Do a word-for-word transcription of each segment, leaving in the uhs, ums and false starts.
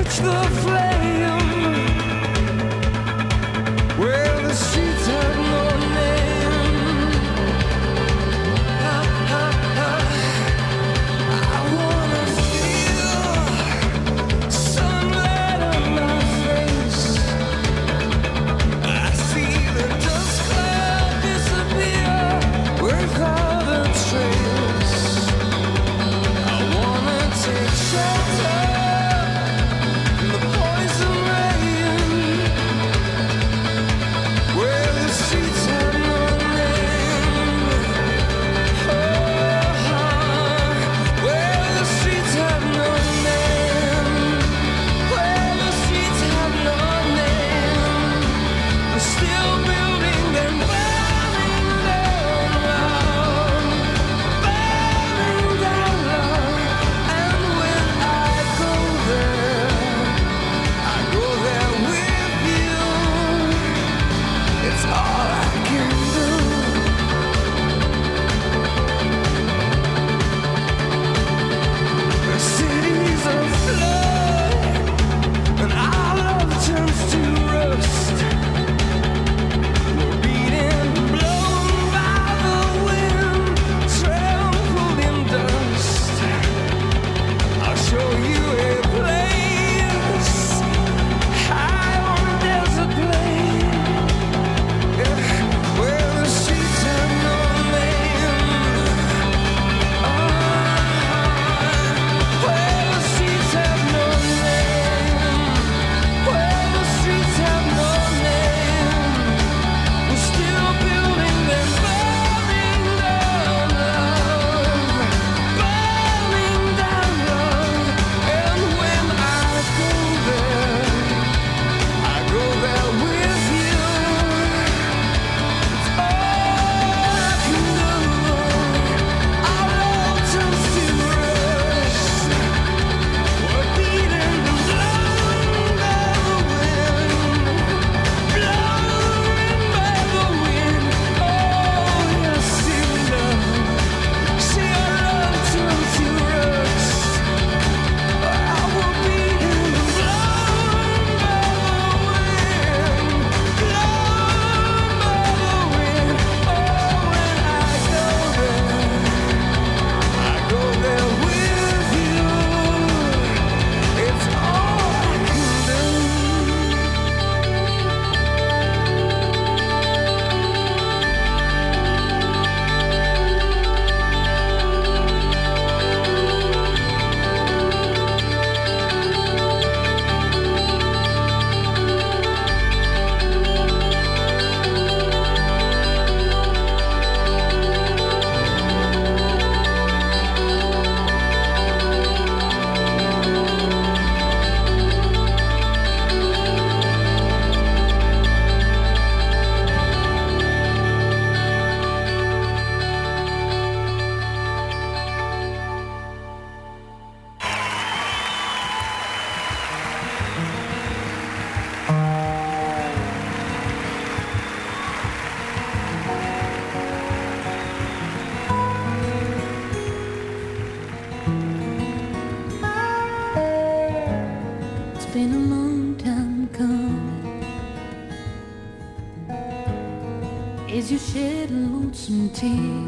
as you shed a lonesome tear.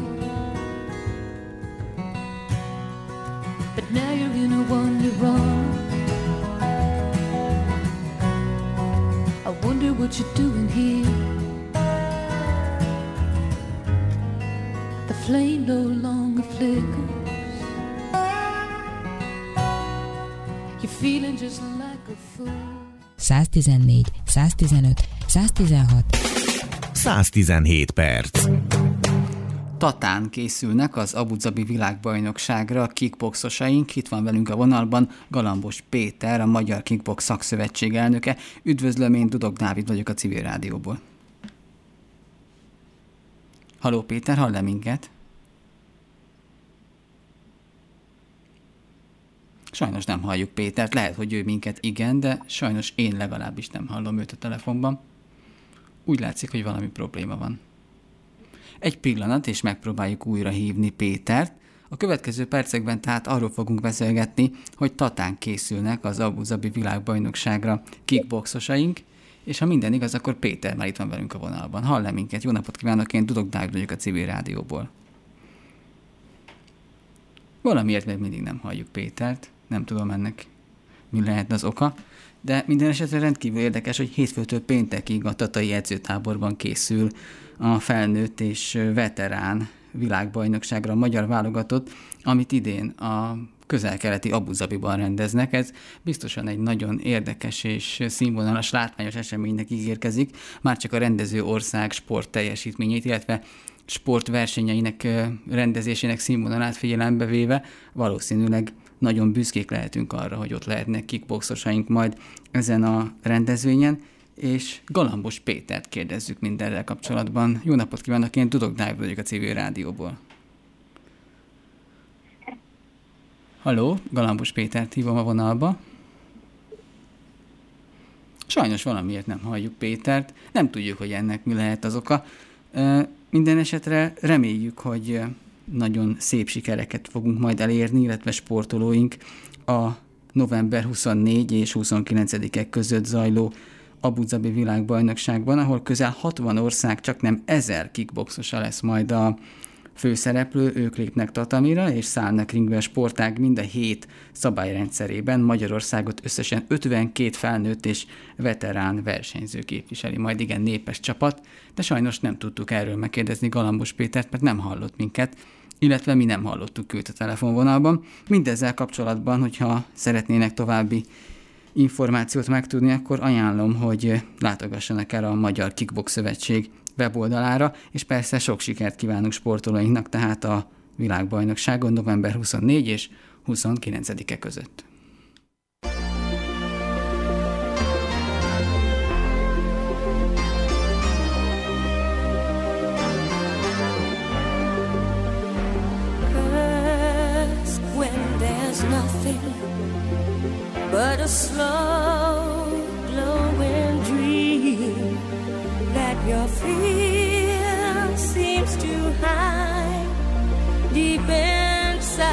But now you're in a wonderland. I wonder what you're doing here. The flame no longer flickers. You're feeling just like a fool. száztizennégy, száztizenöt, száztizenhat. száztizenhét perc. Tatán készülnek az Abu Dhabi világbajnokságra a kickboxosaink. Itt van velünk a vonalban Galambos Péter, a Magyar Kickbox Szakszövetség elnöke. Üdvözlöm, én Dudok Dávid vagyok a Civil Rádióból. Halló Péter, hall-e minket? Sajnos nem halljuk Pétert, lehet, hogy ő minket igen, de sajnos én legalábbis nem hallom őt a telefonban. Úgy látszik, hogy valami probléma van. Egy pillanat, és megpróbáljuk újra hívni Pétert. A következő percekben tehát arról fogunk beszélgetni, hogy Tatán készülnek az Abu Zabi világbajnokságra kickboxosaink, és ha minden igaz, akkor Péter már itt van velünk a vonalban. Hall-e minket? Jó napot kívánok, én Dudok Dávid vagyok a Civil Rádióból. Valamiért még mindig nem halljuk Pétert, nem tudom ennek mi lehetne az oka, de minden esetre rendkívül érdekes, hogy hétfőtől péntekig a tatai edzőtáborban készül a felnőtt és veterán világbajnokságra a magyar válogatott, amit idén a közel-keleti Abu Zabiban rendeznek. Ez biztosan egy nagyon érdekes és színvonalas, látványos eseménynek ígérkezik, már csak a rendező ország sport teljesítményét, illetve sportversenyeinek rendezésének színvonalát figyelembe véve valószínűleg nagyon büszkék lehetünk arra, hogy ott lehetnek kickboxosaink majd ezen a rendezvényen, és Galambos Pétert kérdezzük mindenrel kapcsolatban. Jó napot kívánok, én Dudok Dávid vagyok a Civil Rádióból. Halló, Galambos Pétert hívom a vonalba. Sajnos valamiért nem halljuk Pétert, nem tudjuk, hogy ennek mi lehet az oka. Minden esetre reméljük, hogy nagyon szép sikereket fogunk majd elérni, illetve sportolóink a november huszonnégy és huszonkilencedike között zajló Abu Zabi világbajnokságban, ahol közel hatvan ország, csak nem ezer kickboxosa lesz majd a főszereplő, ők lépnek tatamira, és szállnak ringbe a sportág mind a hét szabályrendszerében. Magyarországot összesen ötvenkét felnőtt és veterán versenyző képviseli, majd igen népes csapat, de sajnos nem tudtuk erről megkérdezni Galambos Pétert, mert nem hallott minket, illetve mi nem hallottuk őt a telefonvonalban. Mindezzel kapcsolatban, hogyha szeretnének további információt megtudni, akkor ajánlom, hogy látogassanak el a Magyar Kickbox Szövetség weboldalára, és persze sok sikert kívánunk sportolóinknak, tehát a világbajnokságon november huszonnégy és huszonkilencedike között. First, when there's nothing but a slow glowing dream that your fear seems to hide deep inside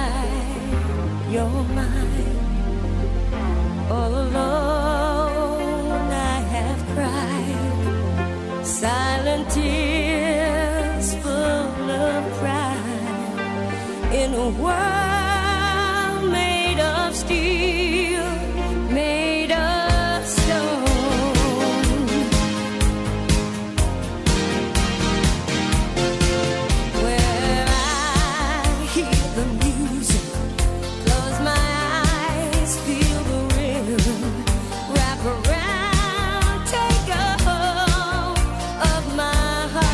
your mind. All alone I have cried silent tears full of pride in a world made of steel, made of stone. Around, take a hold of my heart.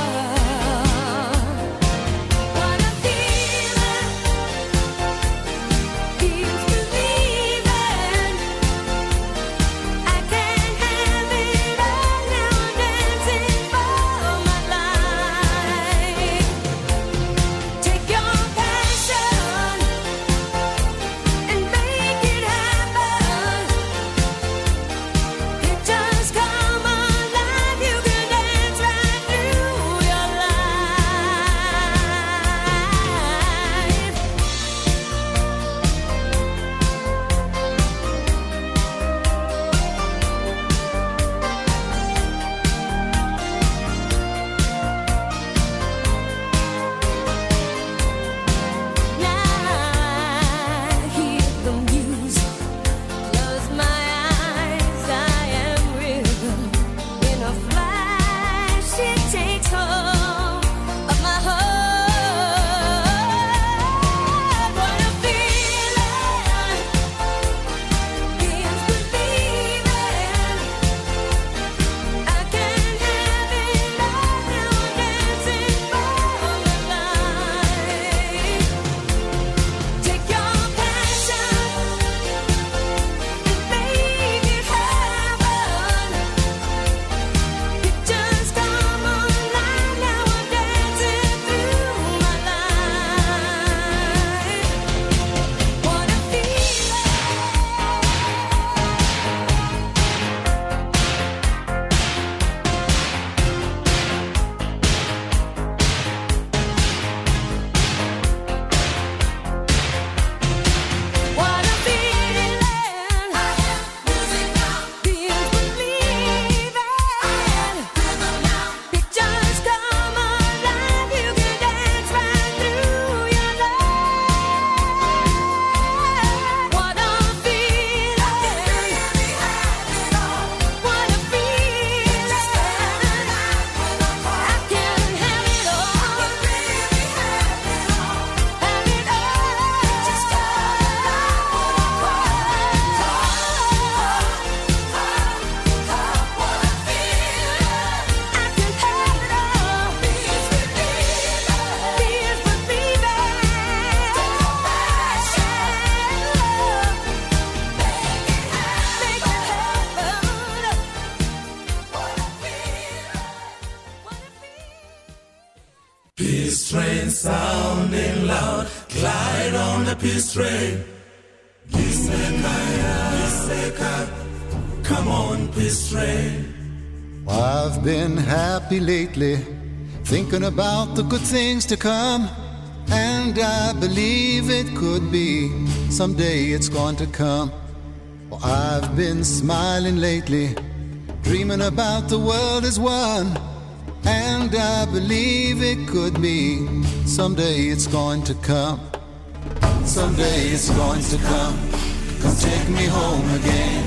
Peace train sounding loud, glide on the peace train. Gisekaya, Giseka, come on, peace train. I've been happy lately, thinking about the good things to come, and I believe it could be, someday it's going to come. Well, I've been smiling lately, dreaming about the world as one, and I believe it could be, someday it's going to come. Someday it's going to come, come take me home again.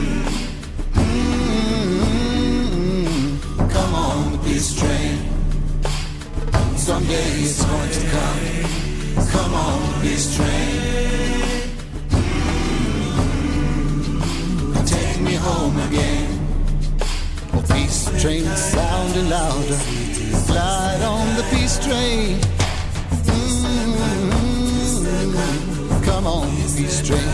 Mm-hmm. Come on the peace train. Someday it's going to come, come on the peace train. Mm-hmm. Take me home again. The peace train sounding louder, glide on the peace train. Come on, peace train.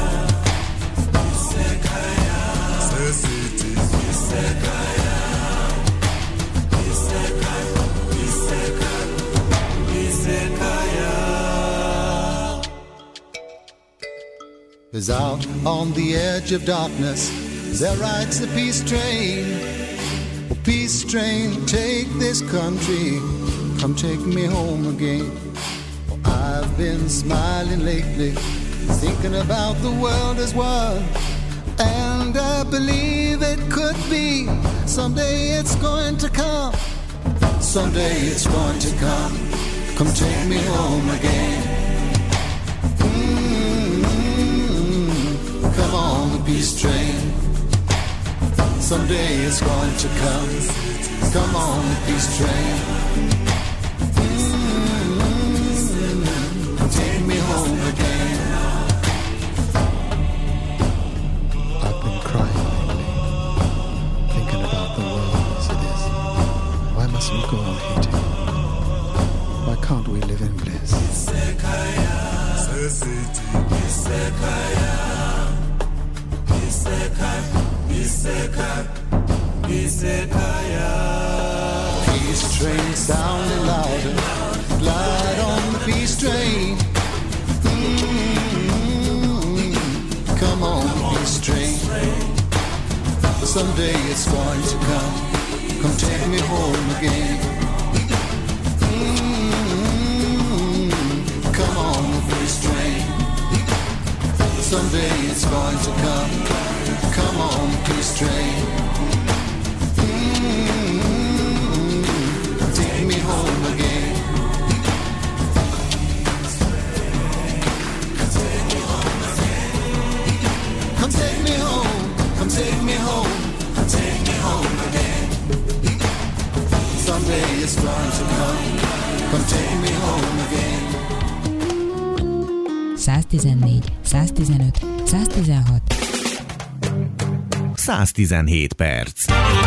Is out on the edge of darkness, there rides the peace train. Oh, peace train, take this country, come take me home again. I've been smiling lately, thinking about the world as one, and I believe it could be, someday it's going to come, someday it's going to come, come take me home again. Mm-hmm. Come on the peace train, someday it's going to come, come on the peace train. Take me home again. I've been crying lately, thinking about the world as it is. Why must we go on hating? Why can't we live in bliss? Peace train sounding louder, glide on the peace train. Mm-hmm. Come on, peace train. Someday it's going to come, come take me home again. Mm-hmm. Come on, peace train. Someday it's going to come, come on, peace train. Mm-hmm. Take me home again. Come take me home, come take me home, come take me home again. Someday it's going to come, come take me home again. száztizennégy, száztizenöt, száztizenhat. száztizenhét perc.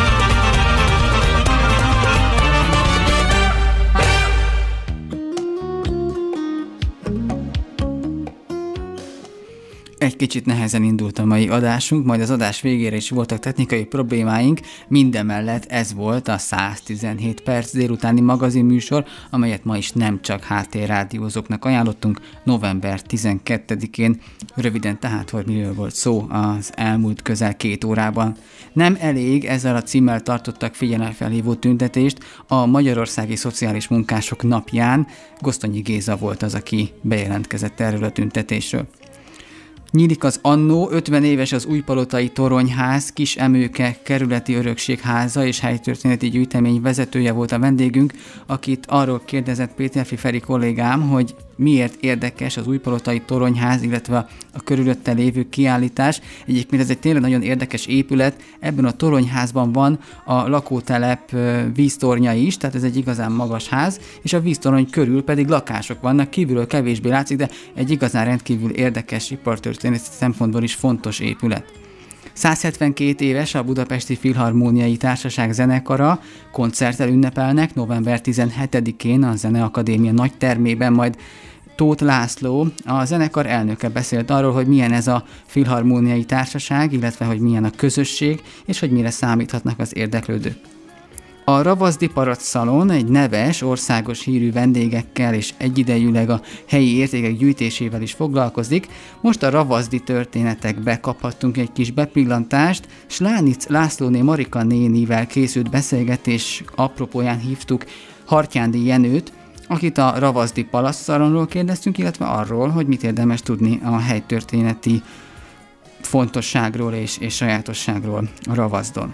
Egy kicsit nehezen indult a mai adásunk, majd az adás végére is voltak technikai problémáink, mindemellett ez volt a száztizenhét perc délutáni magazinműsor, amelyet ma is nem csak háttérrádiózóknak ajánlottunk november tizenkettedikén, röviden tehát, hogy miről volt szó az elmúlt közel két órában. Nem elég ezzel a címmel tartottak figyelemfelhívó tüntetést a Magyarországi Szociális Munkások Napján. Gosztonyi Géza volt az, aki bejelentkezett erről a tüntetésről. Nyílik az annó, ötven éves az Újpalotai Toronyház, Kis Emőke kerületi örökségháza és helytörténeti gyűjtemény vezetője volt a vendégünk, akit arról kérdezett Péterfi Feri kollégám, hogy miért érdekes az Újpalotai Toronyház, illetve a körülötte lévő kiállítás. Egyébként ez egy tényleg nagyon érdekes épület, ebben a toronyházban van a lakótelep víztornya is, tehát ez egy igazán magas ház, és a víztorony körül pedig lakások vannak, kívülről kevésbé látszik, de egy igazán rendkívül érdekes ipartörténeti szempontból is fontos épület. száz hetvenkét éves a Budapesti Filharmóniai Társaság zenekara, koncerttel ünnepelnek november tizenhetedikén a Zeneakadémia nagytermében, majd Tóth László, a zenekar elnöke beszélt arról, hogy milyen ez a Filharmóniai Társaság, illetve hogy milyen a közösség, és hogy mire számíthatnak az érdeklődők. A Ravaszdi Paradszalon egy neves, országos hírű vendégekkel és egyidejűleg a helyi értékek gyűjtésével is foglalkozik. Most a ravaszdi történetekbe kaphattunk egy kis bepillantást. Slánic Lászlóné Marika nénivel készült beszélgetés apropóján hívtuk Hartyándi Jenőt, akit a Ravaszdi Paladszalonról kérdeztünk, illetve arról, hogy mit érdemes tudni a helytörténeti fontosságról és, és sajátosságról a Ravazdon.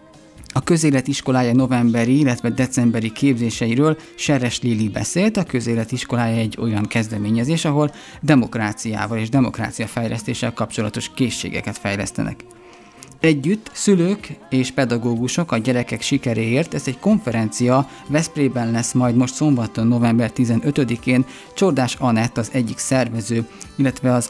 A Közélet iskolája novemberi, illetve decemberi képzéseiről Seres Lili beszélt. A Közélet iskolája egy olyan kezdeményezés, ahol demokráciával és demokráciafejlesztéssel kapcsolatos készségeket fejlesztenek. Együtt szülők és pedagógusok a gyerekek sikeréért, ez egy konferencia, Veszprémben lesz majd most szombaton, november tizenötödikén. Csordás Anett az egyik szervező, illetve az,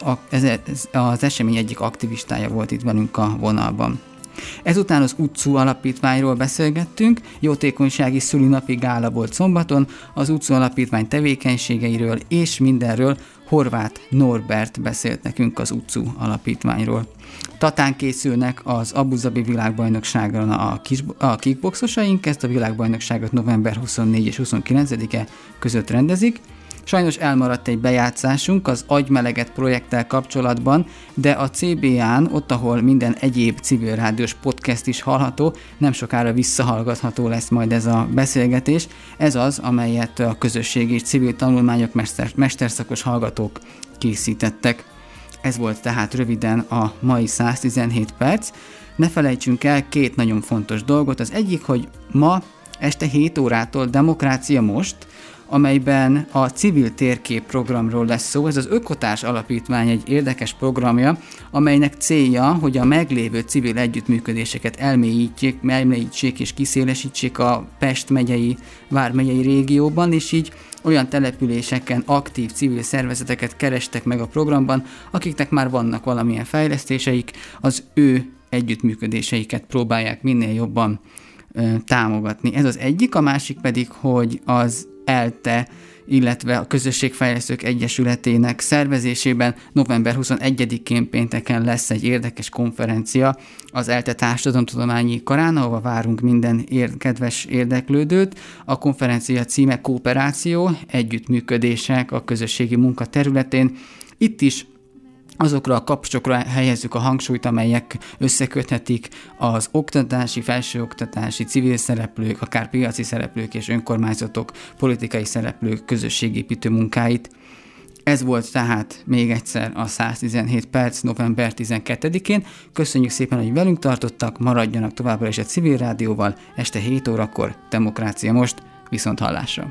az esemény egyik aktivistája volt itt velünk a vonalban. Ezután az utcú alapítványról beszélgettünk, jótékonysági szülinapi gála volt szombaton, az utcú alapítvány tevékenységeiről és mindenről Horváth Norbert beszélt nekünk az utcú alapítványról. Tatán készülnek az Abu Zabi világbajnokságon a, kis, a kickboxosaink, ezt a világbajnokságot november huszonnégyedike és huszonkilencedike között rendezik. Sajnos elmaradt egy bejátszásunk az Agymeleget projekttel kapcsolatban, de a cé bé á-n, ott, ahol minden egyéb civil rádiós podcast is hallható, nem sokára visszahallgatható lesz majd ez a beszélgetés. Ez az, amelyet a közösségi és civil tanulmányok mester, mesterszakos hallgatók készítettek. Ez volt tehát röviden a mai száztizenhét perc. Ne felejtsünk el két nagyon fontos dolgot. Az egyik, hogy ma este hét órától Demokrácia Most, amelyben a civil térkép programról lesz szó. Ez az Ökotárs Alapítvány egy érdekes programja, amelynek célja, hogy a meglévő civil együttműködéseket elmélyítsék, elmélyítsék és kiszélesítsék a Pest megyei, vármegyei régióban, és így olyan településeken aktív civil szervezeteket kerestek meg a programban, akiknek már vannak valamilyen fejlesztéseik, az ő együttműködéseiket próbálják minél jobban ö, támogatni. Ez az egyik, a másik pedig, hogy az ELTE, illetve a Közösségfejlesztők Egyesületének szervezésében november huszonegyedikén pénteken lesz egy érdekes konferencia az ELTE Társadalomtudományi Karán, ahova várunk minden ér- kedves érdeklődőt. A konferencia címe Kooperáció, együttműködések a közösségi munka területén. Itt is azokra a kapcsokra helyezzük a hangsúlyt, amelyek összeköthetik az oktatási, felsőoktatási, civil szereplők, akár piaci szereplők és önkormányzatok, politikai szereplők közösségépítő munkáit. Ez volt tehát még egyszer a száztizenhét perc november tizenkettedikén. Köszönjük szépen, hogy velünk tartottak, maradjanak továbbra is a Civil Rádióval, este hét órakor Demokrácia Most, viszont hallásra!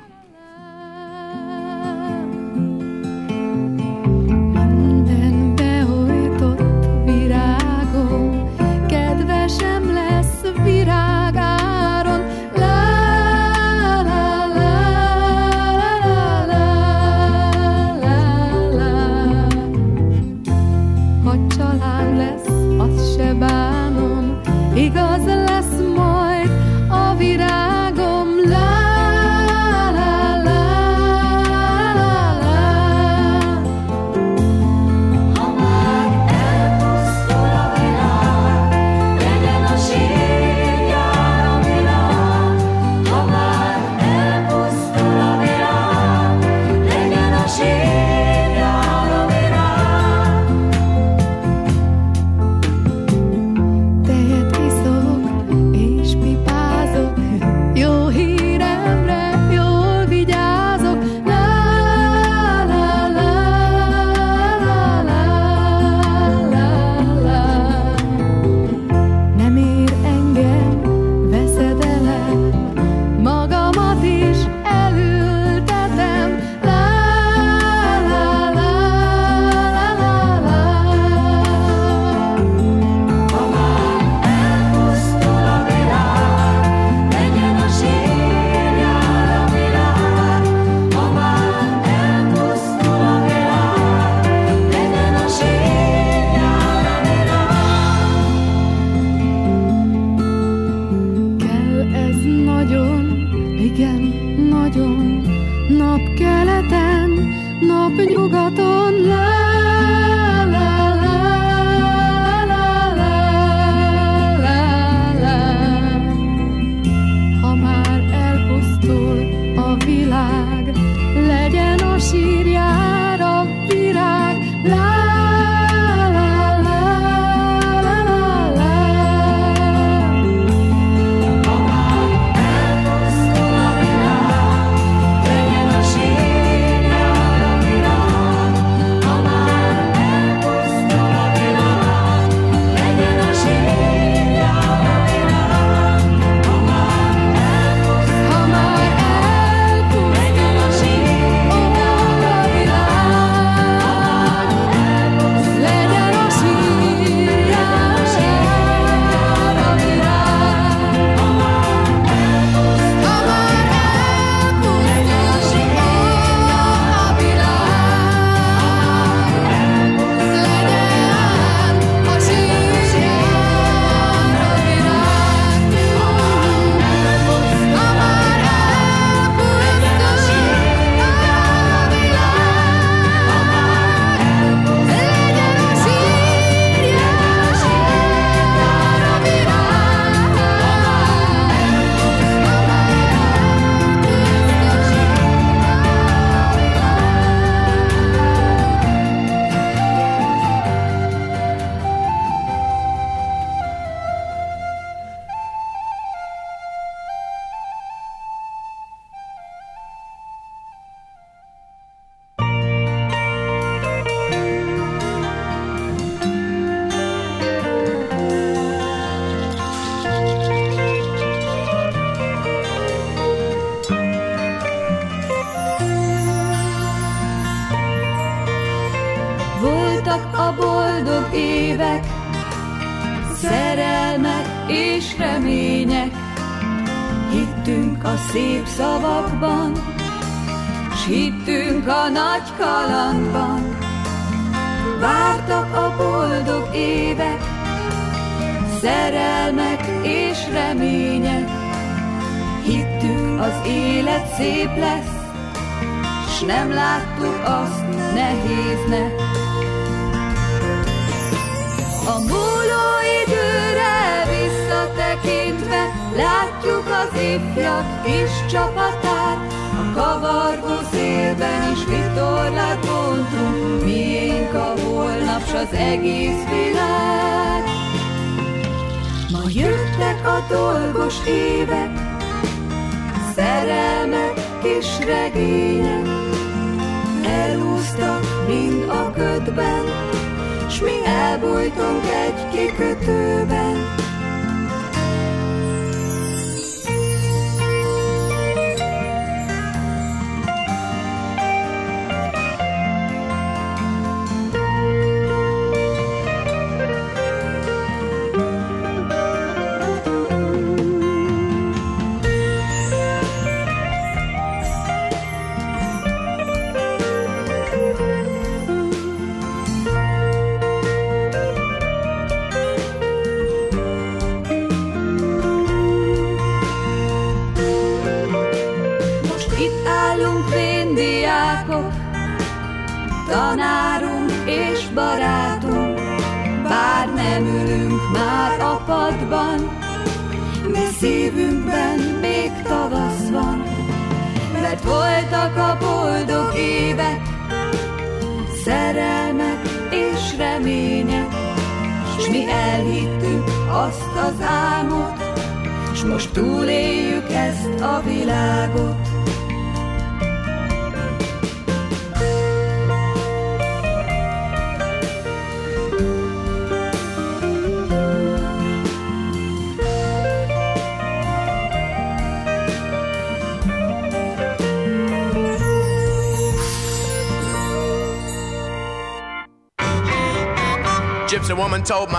Igaz lesz majd a virágom, la la la la la. Ha már elpusztul a világ, legyen a sírján a világ. Ha már elpusztul a világ, legyen a sírján a világ. Tejet és pipázok, jó híremre jól vigyázok, la la la la la la la. Nem ér engem veszedelem, magamat is elültetem, la la la la la la. Ha már elpusztul a világ, legyen a sírján a világ. Ha már elpusztul a világ, legyen a sírján a világ. Kell ez nagyon, igen, nagyon, napkeleten, napnyugaton, la la la la la la la. Ha már évek, szerelmek és remények. Hittünk a szép szavakban, s hittünk a nagy kalandban. Vártak a boldog évek, szerelmek és remények. Hittük, az élet szép lesz, s nem láttuk azt nehéznek. A múló időre visszatekintve látjuk az ifjak kis csapatát. A kavargó szélben is vitorlát bontunk, miénk a holnap s az egész világ. Ma jöttek a dolgos évek, szerelmek és regények. Elúsztak mind a ködben, s mi elbújtunk egy kikötőben. Tanárunk és barátunk, bár nem ülünk már a padban, mi szívünkben még tavasz van. Mert voltak a boldog évek, szerelmek és remények, s mi elhittük azt az álmot, s most túléljük ezt a világot. Gypsy woman told my